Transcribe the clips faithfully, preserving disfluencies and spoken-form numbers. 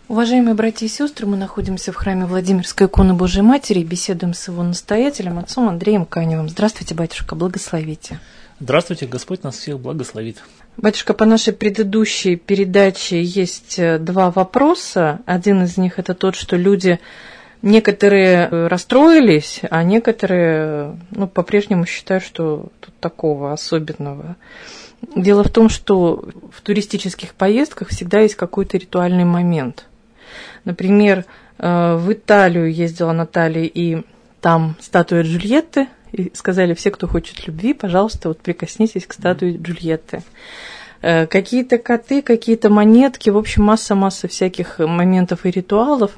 Уважаемые братья и сестры, мы находимся в храме Владимирской иконы Божией Матери и беседуем с его настоятелем, отцом Андреем Каневым. Здравствуйте, батюшка, благословите. Здравствуйте, Господь нас всех благословит. Батюшка, по нашей предыдущей передаче есть два вопроса. Один из них – это тот, что люди, некоторые расстроились, а некоторые ну, по-прежнему считают, что тут такого особенного. Дело в том, что в туристических поездках всегда есть какой-то ритуальный момент. Например, в Италию ездила Наталья, и там статуя Джульетты, и сказали, все, кто хочет любви, пожалуйста, вот прикоснитесь к статуе Джульетты. Какие-то коты, какие-то монетки, в общем, масса-масса всяких моментов и ритуалов.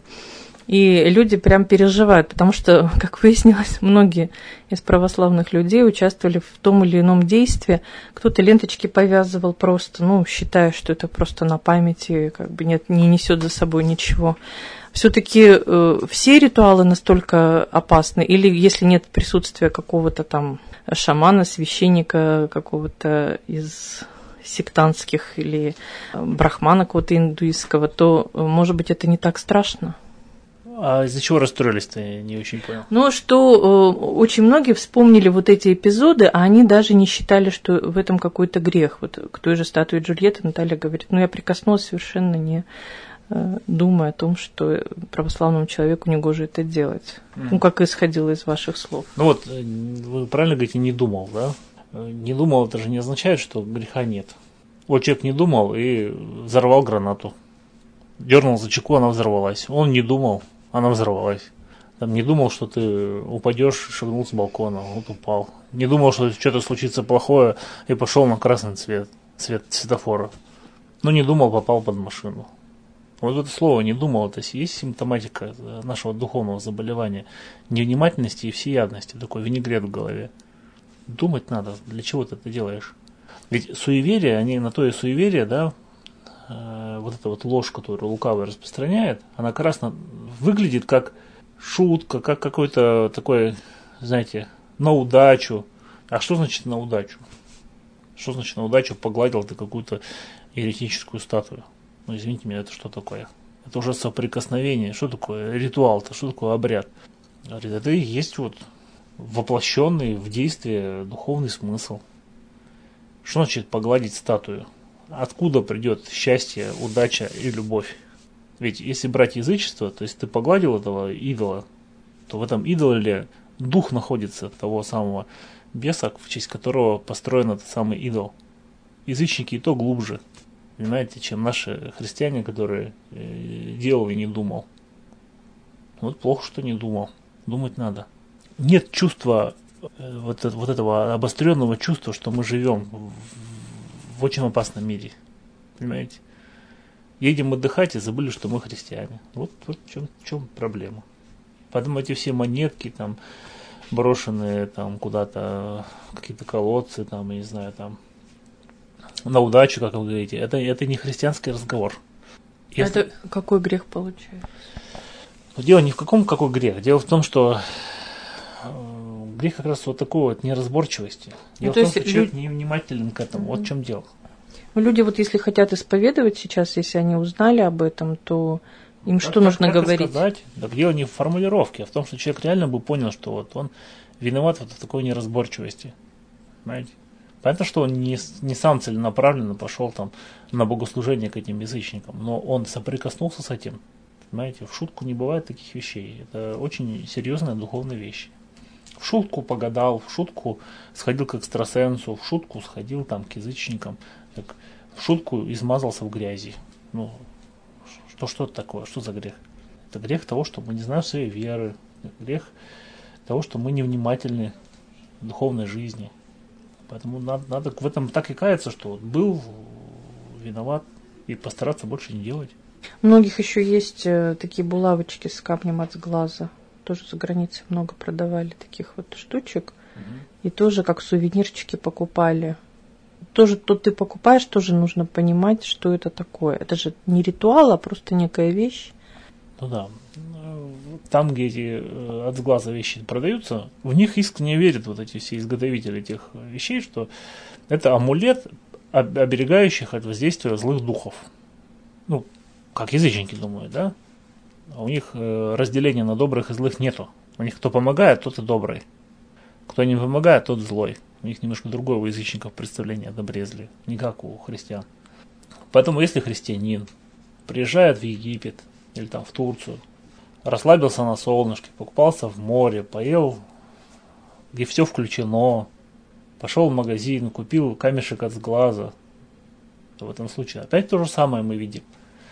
И люди прям переживают, потому что, как выяснилось, многие из православных людей участвовали в том или ином действии. Кто-то ленточки повязывал просто, ну, считая, что это просто на памяти, как бы нет, не несет за собой ничего. Все-таки э, все ритуалы настолько опасны? Или если нет присутствия какого-то там шамана, священника, какого-то из сектантских или брахмана какого-то индуистского, то, может быть, это не так страшно? А из-за чего расстроились-то, я не очень понял. Ну, что э, очень многие вспомнили вот эти эпизоды, а они даже не считали, что в этом какой-то грех. Вот к той же статуе Джульетты Наталья говорит, ну, я прикоснулась совершенно не э, думая о том, что православному человеку негоже это делать. Mm. Ну, как исходило из ваших слов. Ну вот, вы правильно говорите, не думал, да? Не думал, это же не означает, что греха нет. Вот человек не думал и взорвал гранату. Дернул за чеку, она взорвалась. Он не думал. Она взорвалась. Там не думал, что ты упадешь, шагнул с балкона, вот упал. Не думал, что что-то случится плохое, и пошел на красный цвет, цвет светофора. Но не думал, попал под машину. Вот это слово «не думал» это есть симптоматика нашего духовного заболевания, невнимательности и всеядности, такой винегрет в голове. Думать надо, для чего ты это делаешь. Ведь суеверия, они на то и суеверия, да, вот эта вот ложь, которую лукавый распространяет, она как раз выглядит как шутка, как какой-то такой, знаете, на удачу. А что значит на удачу? Что значит на удачу погладил ты какую-то еретическую статую? Ну, извините меня, это что такое? Это уже соприкосновение. Что такое ритуал-то? Что такое обряд? Говорит, это и есть вот воплощенный в действие духовный смысл. Что значит погладить статую? Откуда придет счастье, удача и любовь? Ведь если брать язычество, то есть ты погладил этого идола, то в этом идоле дух находится того самого беса, в честь которого построен этот самый идол. Язычники и то глубже, понимаете, чем наши христиане, которые делал и не думал. Вот плохо, что не думал. Думать надо. Нет чувства, вот, вот этого обостренного чувства, что мы живем в в очень опасном мире, понимаете? Едем отдыхать и забыли, что мы христиане. Вот, вот в чем, в чем проблема. Поэтому эти все монетки там брошенные там куда-то, какие-то колодцы там, я не знаю, там на удачу, как вы говорите, это, это не христианский разговор. Если... Это какой грех получается? Дело не в каком какой грех. Дело в том, что грех как раз вот такой вот неразборчивости. Дело ну, в том, что человек не внимателен к этому. Вот в чем дело. Люди вот если хотят исповедовать сейчас, если они узнали об этом, то им как, что как, нужно как говорить? Сказать? Так дело не в формулировке, а в том, что человек реально бы понял, что вот он виноват вот в такой неразборчивости. Понимаете? Понятно, что он не, не сам целенаправленно пошел там на богослужение к этим язычникам, но он соприкоснулся с этим. Понимаете, в шутку не бывает таких вещей. Это очень серьезная духовная вещь. В шутку погадал, в шутку сходил к экстрасенсу, в шутку сходил там к язычникам, в шутку измазался в грязи. Ну, что, что это такое? Что за грех? Это грех того, что мы не знаем своей веры, грех того, что мы невнимательны в духовной жизни. Поэтому надо, надо в этом так и каяться, что вот был виноват и постараться больше не делать. У многих еще есть такие булавочки с камнем от сглаза. Тоже за границей много продавали таких вот штучек. Угу. И тоже как сувенирчики покупали. Тоже то ты покупаешь, тоже нужно понимать, что это такое. Это же не ритуал, а просто некая вещь. Ну да. Там, где эти от сглаза вещи продаются, в них искренне верят вот эти все изготовители этих вещей, что это амулет, оберегающих от воздействия злых духов. Ну, как язычники думают, да? А у них э, разделения на добрых и злых нету. У них кто помогает, тот и добрый. Кто не помогает, тот злой. У них немножко другое у язычников представление о добре и зле, не как у христиан. Поэтому если христианин приезжает в Египет или там в Турцию, расслабился на солнышке, покупался в море, поел, где все включено, пошел в магазин, купил камешек от сглаза, то в этом случае опять то же самое мы видим.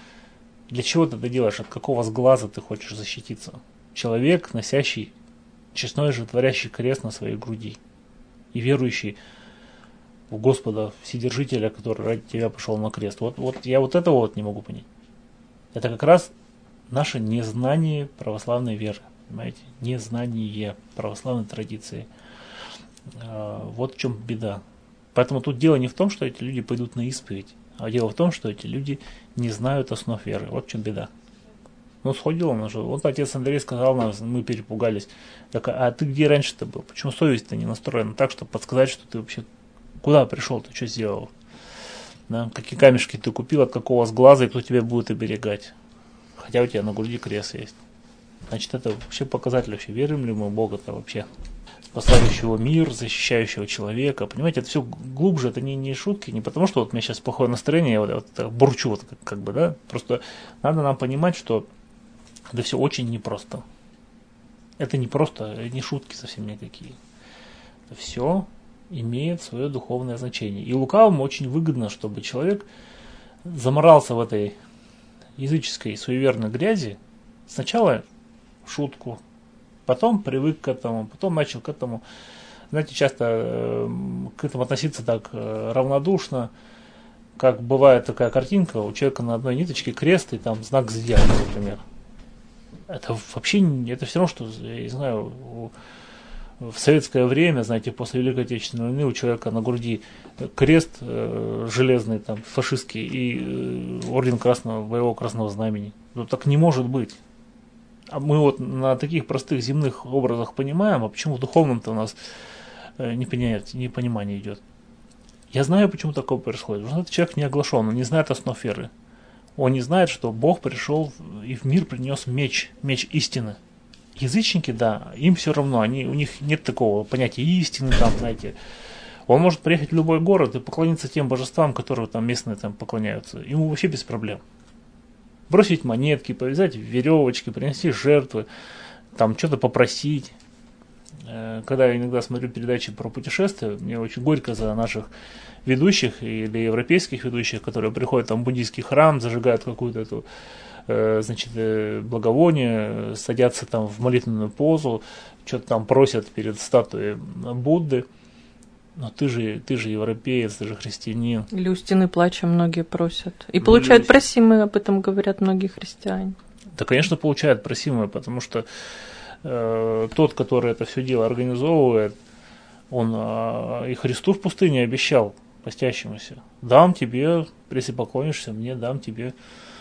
Для чего ты это делаешь? От какого сглаза ты хочешь защититься? Человек, носящий честной же творящий крест на своей груди и верующий в Господа Вседержителя, который ради тебя пошел на крест. Вот, вот я вот этого вот не могу понять. Это как раз наше незнание православной веры, понимаете? Незнание православной традиции. Вот в чем беда. Поэтому тут дело не в том, что эти люди пойдут на исповедь, а дело в том, что эти люди не знают основ веры. Вот в чем беда. Ну, сходил он уже. Вот отец Андрей сказал нам, мы перепугались. Так, а ты где раньше-то был? Почему совесть-то не настроена так, чтобы подсказать, что ты вообще куда пришел, ты что сделал? Да? Какие камешки ты купил, от какого сглаза, и кто тебя будет оберегать? Хотя у тебя на груди крест есть. Значит, это вообще показатель, вообще верим ли мы в Бога-то вообще? Спасающего мир, защищающего человека. Понимаете, это все глубже, это не, не шутки, не потому что вот у меня сейчас плохое настроение, я вот, вот так бурчу, вот как, как бы, да. Просто надо нам понимать, что это все очень непросто. Это не просто, не шутки совсем никакие. Это все имеет свое духовное значение. И лукавому очень выгодно, чтобы человек заморался в этой языческой суеверной грязи. Сначала в шутку, потом привык к этому, потом начал к этому, знаете, часто э, к этому относиться так э, равнодушно, как бывает такая картинка, у человека на одной ниточке крест и там знак зодиака, например. Это вообще, это все равно, что, я не знаю, у, в советское время, знаете, после Великой Отечественной войны у человека на груди крест э, железный, там, фашистский, и э, орден Красного, боевого Красного Знамени. Ну, так не может быть. А мы вот на таких простых земных образах понимаем, а почему в духовном-то у нас э, непонимание идет. Я знаю, почему такое происходит. Потому что этот человек не оглашен, он не знает основ веры. Он не знает, что Бог пришел и в мир принес меч, меч истины. Язычники, да, им все равно, они, у них нет такого понятия истины, там, знаете. Он может приехать в любой город и поклониться тем божествам, которые там местные там поклоняются. Ему вообще без проблем. Бросить монетки, повязать веревочки, принести жертвы, там что-то попросить. Когда я иногда смотрю передачи про путешествия, мне очень горько за наших ведущих или европейских ведущих, которые приходят там в буддийский храм, зажигают какую-то эту, значит, благовоние, садятся там в молитвенную позу, что-то там просят перед статуей Будды. Но ты же, ты же европеец, ты же христианин. Или у стены плача многие просят. И получают просимые, об этом говорят многие христиане. Да, конечно, получают просимые, потому что э, тот, который это все дело организовывает, он э, и Христу в пустыне обещал постящемуся: дам тебе, если поклонишься мне, дам тебе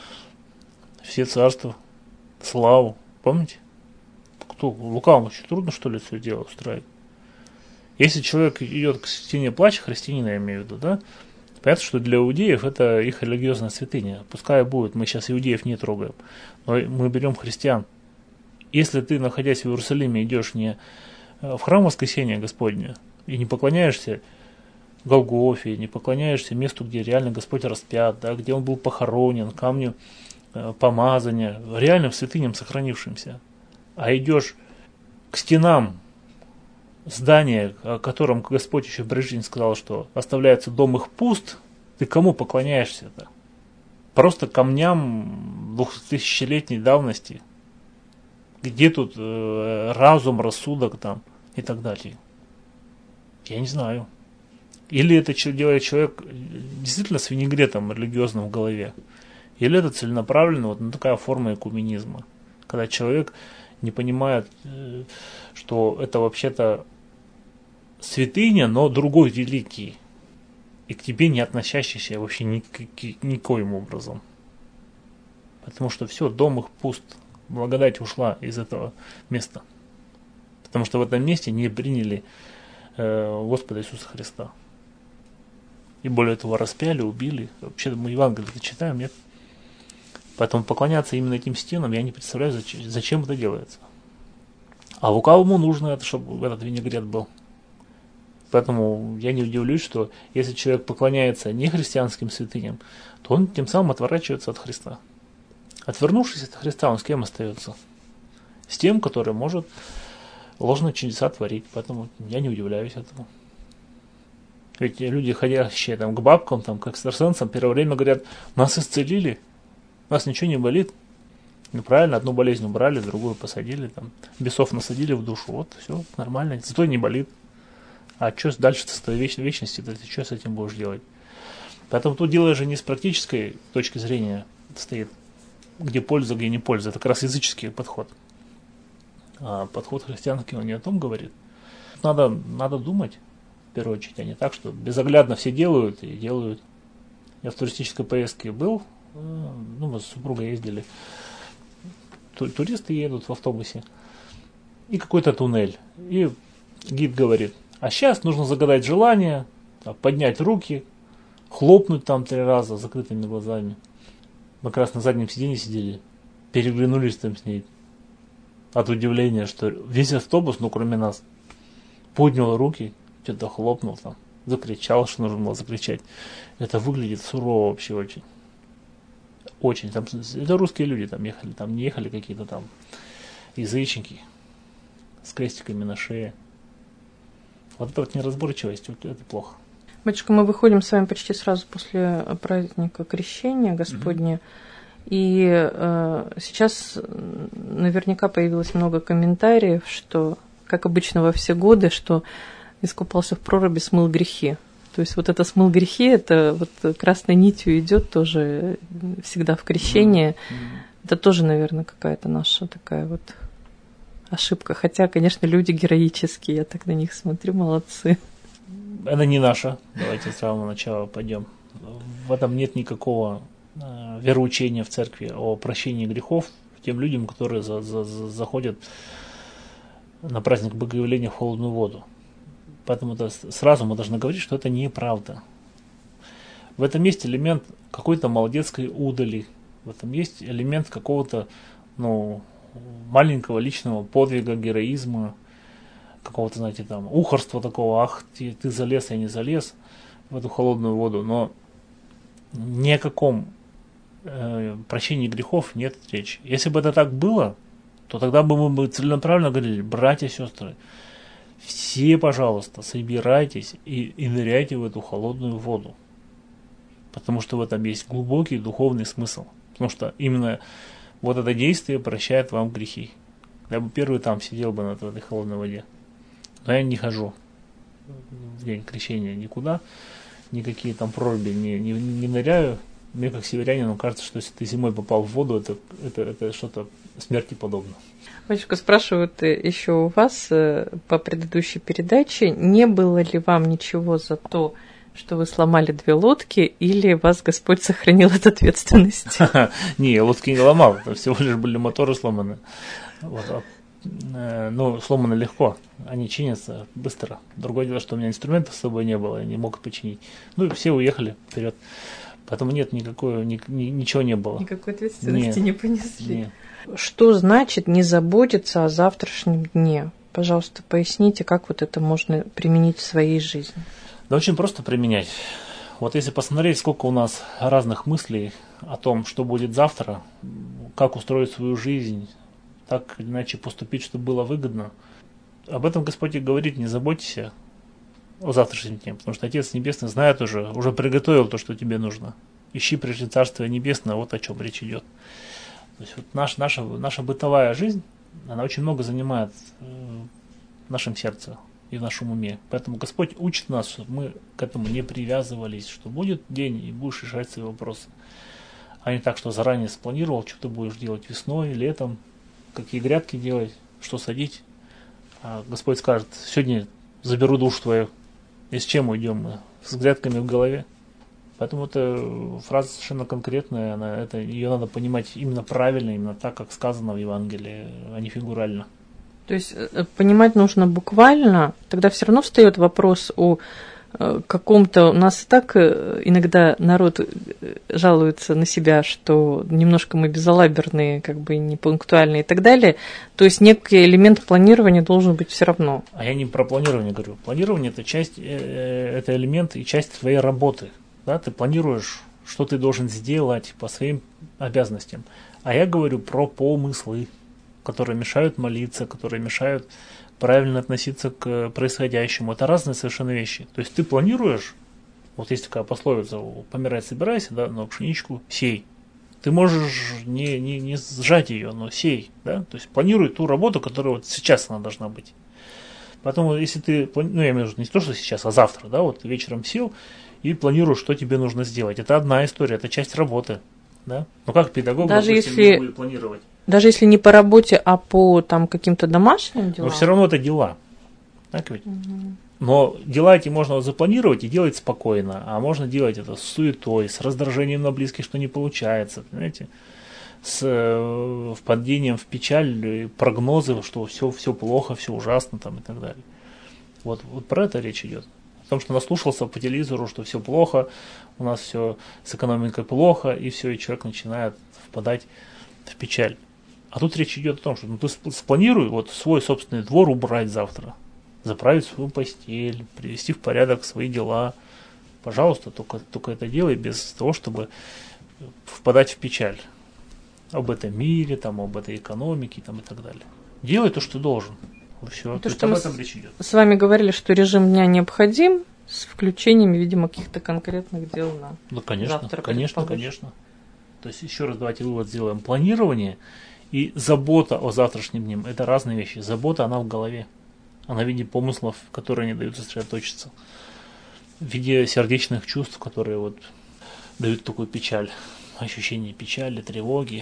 все царства, славу. Помните? Кто? Лукавому очень трудно, что ли, все дело устраивать. Если человек идет к стене плача, христианина я имею в виду, да, понятно, что для иудеев это их религиозная святыня. Пускай будет, мы сейчас иудеев не трогаем, но мы берем христиан. Если ты, находясь в Иерусалиме, идешь не в храм Воскресения Господня и не поклоняешься Голгофе, не поклоняешься месту, где реально Господь распят, да, где Он был похоронен, камню э, помазания, реально в святыням сохранившимся, а идешь к стенам здания, о котором Господь еще при жизни сказал, что оставляется дом их пуст, ты кому поклоняешься-то? Просто камням двухтысячелетней давности. Где тут э, разум, рассудок там и так далее? Я не знаю. Или это делает человек действительно с винегретом религиозным в голове, или это целенаправленно вот ну, такая форма экуменизма, когда человек не понимает, э, что это вообще-то святыня, но другой великий, и к тебе не относящийся вообще никаким, никоим образом. Потому что все, дом их пуст, благодать ушла из этого места. Потому что в этом месте не приняли э, Господа Иисуса Христа. И более того, распяли, убили. Вообще мы Евангелие читаем, нет? Поэтому поклоняться именно этим стенам я не представляю, зачем это делается. А лукавому нужно это, чтобы этот винегрет был. Поэтому я не удивлюсь, что если человек поклоняется не христианским святыням, то он тем самым отворачивается от Христа. Отвернувшись от Христа, он с кем остается? С тем, который может ложные чудеса творить. Поэтому я не удивляюсь этому. Ведь люди, ходящие там, к бабкам, там, к экстрасенсам, первое время говорят, нас исцелили, у нас ничего не болит. Ну правильно, одну болезнь убрали, другую посадили, там, бесов насадили в душу, вот, все нормально, зато не болит. А что дальше-то с той веч- вечности, ты что с этим будешь делать? Поэтому тут дело же не с практической точки зрения стоит, где польза, где не польза. Это как раз языческий подход. А подход христианский, он не о том говорит. Надо, надо думать, в первую очередь, а не так, что безоглядно все делают и делают. Я в туристической поездке был, ну, мы с супругой ездили, туристы едут в автобусе, и какой-то туннель. И гид говорит, а сейчас нужно загадать желание, поднять руки, хлопнуть там три раза с закрытыми глазами. Мы как раз на заднем сиденье сидели, переглянулись там с ней от удивления, что весь автобус, ну кроме нас, поднял руки, что-то хлопнул там, закричал, что нужно было закричать. Это выглядит сурово вообще очень. Очень. Там, это русские люди там ехали, там не ехали какие-то там язычники с крестиками на шее. Вот эта вот неразборчивость, вот это плохо. Батюшка, мы выходим с вами почти сразу после праздника Крещения Господня. Mm-hmm. И э, сейчас наверняка появилось много комментариев, что, как обычно во все годы, что искупался в проруби, смыл грехи. То есть вот это смыл грехи, это вот красной нитью идет тоже всегда в крещение. Mm-hmm. Это тоже, наверное, какая-то наша такая вот ошибка. Хотя, конечно, люди героические, я так на них смотрю, молодцы. Это не наша. Давайте с самого начала пойдем. В этом нет никакого э, вероучения в церкви о прощении грехов тем людям, которые за, за, за, заходят на праздник Богоявления в холодную воду. Поэтому это сразу мы должны говорить, что это неправда. В этом есть элемент какой-то молодецкой удали. В этом есть элемент какого-то, ну, маленького личного подвига, героизма, какого-то, знаете, там, ухарства такого, ах, ты, ты залез, я не залез в эту холодную воду, но ни о каком э, прощении грехов нет речи. Если бы это так было, то тогда бы мы бы целенаправленно говорили, братья и сестры, все, пожалуйста, собирайтесь и, и ныряйте в эту холодную воду, потому что в этом есть глубокий духовный смысл, потому что именно вот это действие прощает вам грехи. Я бы первый там сидел бы на этой холодной воде. Но я не хожу в день крещения никуда, никакие там проруби не, не, не ныряю. Мне как северянину кажется, что если ты зимой попал в воду, это, это, это что-то смерти подобно. Батюшка, спрашивают еще у вас по предыдущей передаче, не было ли вам ничего за то, что вы сломали две лодки, или вас Господь сохранил от ответственности? Не, я лодки не ломал, это всего лишь были моторы сломаны. Вот. Ну, сломаны легко, они чинятся быстро. Другое дело, что у меня инструментов с собой не было, я не мог починить. Ну и все уехали вперед. Поэтому нет, никакой, ни, ни, ничего не было. Никакой ответственности нет, не понесли. Нет. Что значит не заботиться о завтрашнем дне? Пожалуйста, поясните, как вот это можно применить в своей жизни. Да очень просто применять. Вот если посмотреть, сколько у нас разных мыслей о том, что будет завтра, как устроить свою жизнь, так или иначе поступить, чтобы было выгодно. Об этом Господь и говорит, не заботься о завтрашнем дне, потому что Отец Небесный знает уже, уже приготовил то, что тебе нужно. Ищи прежде Царствие Небесное, вот о чем речь идет. То есть вот наш, наша, наша бытовая жизнь, она очень много занимает в нашем сердце и в нашем уме. Поэтому Господь учит нас, чтобы мы к этому не привязывались, что будет день и будешь решать свои вопросы. А не так, что заранее спланировал, что ты будешь делать весной, летом, какие грядки делать, что садить. А Господь скажет, сегодня заберу душу твою. И с чем уйдем мы? С грядками в голове. Поэтому эта фраза совершенно конкретная, она, это, ее надо понимать именно правильно, именно так, как сказано в Евангелии, а не фигурально. То есть понимать нужно буквально, тогда все равно встает вопрос о каком-то... У нас и так иногда народ жалуется на себя, что немножко мы безалаберные, как бы непунктуальные и так далее. То есть некий элемент планирования должен быть все равно. А я не про планирование говорю. Планирование – это часть, это элемент и часть твоей работы. Да? Ты планируешь, что ты должен сделать по своим обязанностям. А я говорю про помыслы, которые мешают молиться, которые мешают правильно относиться к происходящему. Это разные совершенно вещи. То есть ты планируешь, вот есть такая пословица, помирать собирайся, да, но пшеничку сей. Ты можешь не, не, не сжать ее, но сей, да, то есть планируй ту работу, которая вот сейчас она должна быть. Поэтому если ты, ну я имею в виду не то, что сейчас, а завтра, да, вот вечером сел и планируешь, что тебе нужно сделать. Это одна история, это часть работы, да. Но как педагог, даже допустим, если... не будет планировать? Даже если не по работе, а по там, каким-то домашним делам? Но все равно это дела. Так ведь? Угу. Но дела эти можно запланировать и делать спокойно, а можно делать это с суетой, с раздражением на близких, что не получается, понимаете? С э, впадением в печаль, прогнозы, что все, все плохо, все ужасно там, и так далее. Вот, вот про это речь идет. О том, что наслушался по телевизору, что все плохо, у нас все с экономикой плохо, и все, и человек начинает впадать в печаль. А тут речь идет о том, что ну, ты спланируй вот свой собственный двор убрать завтра, заправить свою постель, привести в порядок свои дела. Пожалуйста, только, только это делай без того, чтобы впадать в печаль об этом мире, там, об этой экономике там, и так далее. Делай то, что должен. Все. То, То что об мы этом речь идет. с вами говорили, что режим дня необходим с включением, видимо, каких-то конкретных дел на Ну, конечно, завтра. конечно, конечно. То есть, еще раз давайте вывод сделаем. Планирование и забота о завтрашнем дне – это разные вещи. Забота, она в голове. Она в виде помыслов, которые не дают сосредоточиться. В виде сердечных чувств, которые вот дают такую печаль. Ощущение печали, тревоги.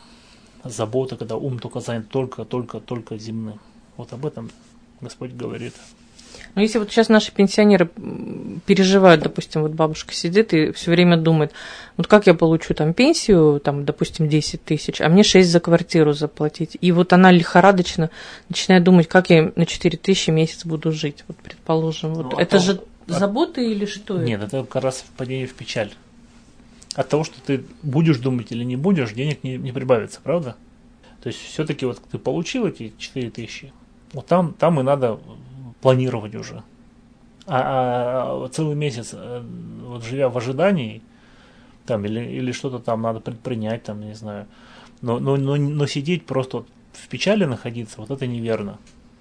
Забота, когда ум только занят только, только, только земным. Вот об этом Господь говорит. Ну, если вот сейчас наши пенсионеры переживают, допустим, вот бабушка сидит и все время думает, вот как я получу там пенсию, там, допустим, десять тысяч, а мне шесть за квартиру заплатить. И вот она лихорадочно начинает думать, как я на четыре тысячи в месяц буду жить, вот предположим. Вот Ну, это а же то, забота или что? Нет, это как раз впадение в печаль. От того, что ты будешь думать или не будешь, денег не, не прибавится, правда? То есть все-таки вот ты получил эти четыре тысячи, вот там, там и надо планировать уже. А, а целый месяц, вот живя в ожидании, там, или, или что-то там надо предпринять, там, не знаю, но, но, но, но сидеть просто вот в печали находиться, вот это неверно.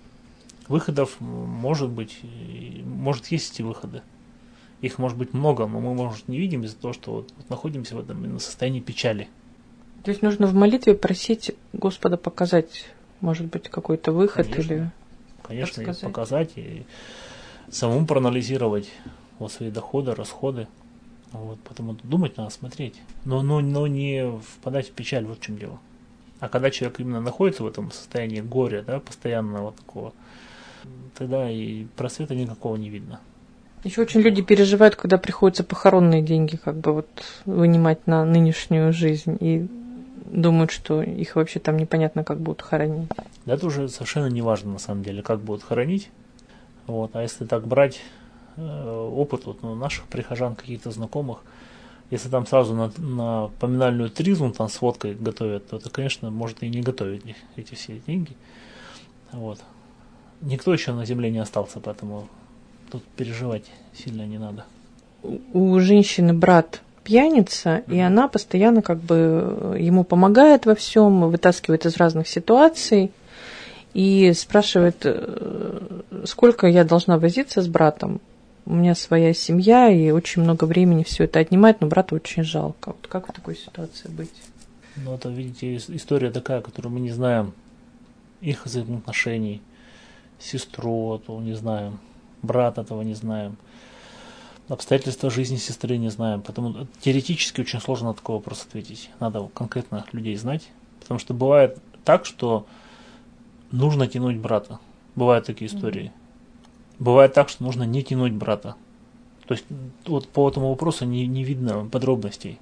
Выходов может быть, может есть эти выходы. Их может быть много, но мы, может, не видим из-за того, что вот, вот находимся в этом состоянии печали. То есть нужно в молитве просить Господа показать, может быть, какой-то выход. Конечно. Или Конечно, и показать, и самому проанализировать вот свои доходы, расходы. Вот, потому думать надо, смотреть. Но, но, но не впадать в печаль, вот в чем дело. А когда человек именно находится в этом состоянии горя, да, постоянного такого, тогда и просвета никакого не видно. Еще очень люди переживают, когда приходится похоронные деньги как бы вот вынимать на нынешнюю жизнь и думают, что их вообще там непонятно, как будут хоронить. Да, это уже совершенно не важно, на самом деле, как будут хоронить. Вот. А если так брать э, опыт вот, ну, наших прихожан, каких-то знакомых, если там сразу на, на поминальную тризму там с водкой готовят, то это, конечно, может и не готовить эти все деньги. Вот. Никто еще на земле не остался, поэтому тут переживать сильно не надо. У женщины брат пьяница, mm-hmm. и она постоянно как бы ему помогает во всем, вытаскивает из разных ситуаций и спрашивает, сколько я должна возиться с братом. У меня своя семья, и очень много времени все это отнимает, но брата очень жалко. Вот как в такой ситуации быть? Ну, это, видите, история такая, которую мы не знаем. Их взаимоотношений, сестру эту не знаем, брата этого не знаем, обстоятельства жизни сестры не знаем. Поэтому теоретически очень сложно на такой вопрос ответить. Надо конкретно людей знать. Потому что бывает так, что нужно тянуть брата. Бывают такие истории. Mm-hmm. Бывает так, что нужно не тянуть брата. То есть вот по этому вопросу не, не видно подробностей.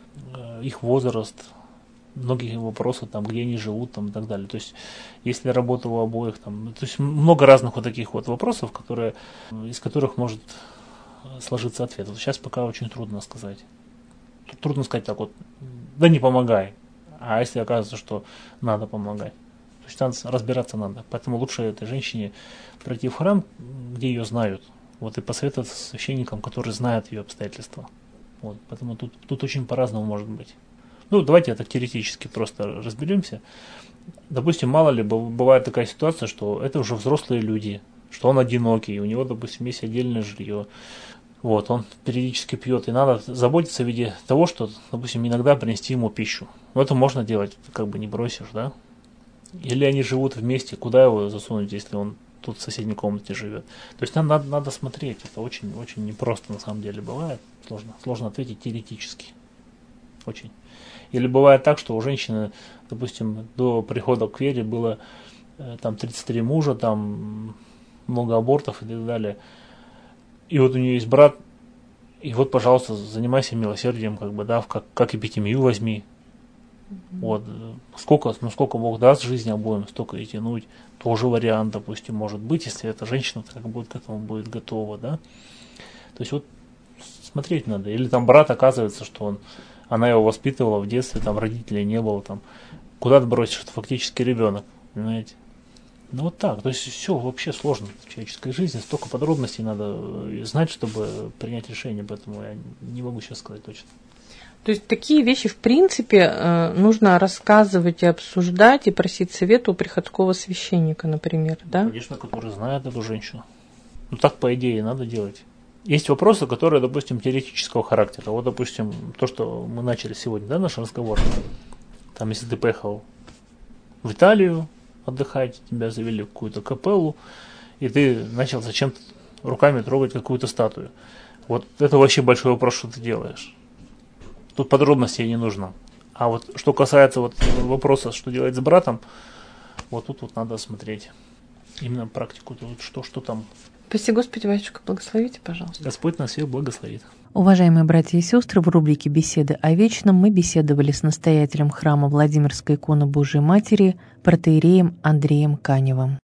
Их возраст, многие вопросы, там, где они живут, там, и так далее. То есть, если работа у обоих, там, то есть много разных вот таких вот вопросов, которые, из которых может сложиться ответ. Вот сейчас пока очень трудно сказать. Тут трудно сказать так вот, да не помогай. А если оказывается, что надо помогать, то есть надо разбираться надо. Поэтому лучше этой женщине пройти в храм, где ее знают, вот, и посоветоваться с священником, который знает ее обстоятельства. Вот, поэтому тут, тут очень по-разному может быть. Ну, давайте это теоретически просто разберемся. Допустим, мало ли, бывает такая ситуация, что это уже взрослые люди, что он одинокий, у него, допустим, есть отдельное жилье. Вот, он периодически пьет, и надо заботиться в виде того, что, допустим, иногда принести ему пищу. Но это можно делать, как бы не бросишь, да? Или они живут вместе, куда его засунуть, если он тут в соседней комнате живет. То есть нам надо, надо смотреть, это очень, очень непросто на самом деле бывает, сложно, сложно ответить теоретически, очень. Или бывает так, что у женщины, допустим, до прихода к вере было э, там тридцать три мужа, там много абортов и так далее. И вот у нее есть брат, и вот, пожалуйста, занимайся милосердием, как бы, да, как, как эпитемию возьми. Mm-hmm. Вот, сколько, ну, сколько Бог даст жизни обоим, столько и тянуть. Тоже вариант, допустим, может быть, если эта женщина как будет к этому будет готова, да. То есть вот смотреть надо. Или там брат, оказывается, что он, она его воспитывала в детстве, там родителей не было, там, куда ты бросишь, это фактически ребенок, понимаете. Ну вот так, то есть все вообще сложно в человеческой жизни, столько подробностей надо знать, чтобы принять решение, поэтому я не могу сейчас сказать точно. То есть такие вещи, в принципе, нужно рассказывать и обсуждать, и просить совета у приходского священника, например, да? Конечно, который знает эту женщину. Ну так, по идее, надо делать. Есть вопросы, которые, допустим, теоретического характера. Вот, допустим, то, что мы начали сегодня, да, наш разговор. Там, если ты поехал в Италию отдыхать, тебя завели в какую-то капеллу, и ты начал зачем-то руками трогать какую-то статую. Вот это вообще большой вопрос, что ты делаешь. Тут подробностей не нужно. А вот что касается вот вопроса, что делать с братом, вот тут вот надо смотреть именно практику, что, что там. Спаси Господи, батюшка, благословите, пожалуйста. Господь нас всех благословит. Уважаемые братья и сестры, в рубрике «Беседы о вечном» мы беседовали с настоятелем храма Владимирской иконы Божией Матери протоиереем Андреем Каневым.